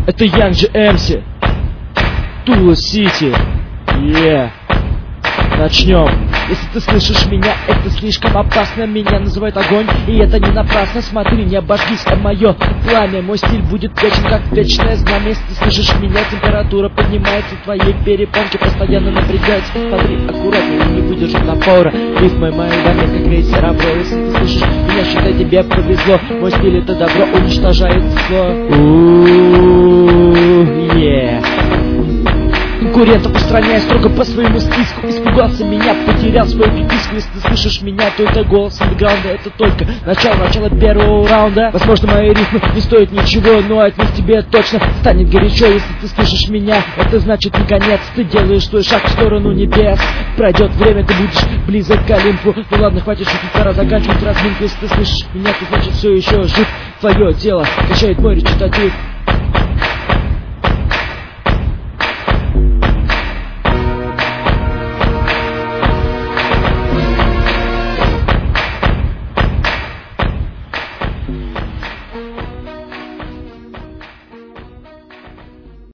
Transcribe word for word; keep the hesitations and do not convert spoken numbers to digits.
Это Young джи эм си, Тула Сити. Yeah. Начнем. Если ты слышишь меня, это слишком опасно. Меня называют огонь, и это не напрасно. Смотри, не обожгись, а мое пламя. Мой стиль будет вечен, как вечное знамя. Если ты слышишь меня, температура поднимается. Твои перепонки постоянно напрягаются. Смотри, аккуратнее, не выдержит напора. Рифмы мои даме, как крейсер Авро. Если ты слышишь меня, считай, тебе повезло. Мой стиль — это добро, уничтожает зло. Ууу, yeah. Конкурентов устраняя строго по своему списку. Испугался меня, потерял свою приписку. Если ты слышишь меня, то это голос андеграунда. Это только начало, начало первого раунда. Возможно, мои рифмы не стоят ничего, но от них тебе точно станет горячо. Если ты слышишь меня, это значит не конец. Ты делаешь свой шаг в сторону небес. Пройдет время, ты будешь близок к Олимпу. Ну ладно, хватит шутить, пора заканчивать разминку. Если ты слышишь меня, то значит все еще жив. Твое тело качает мой речитатив.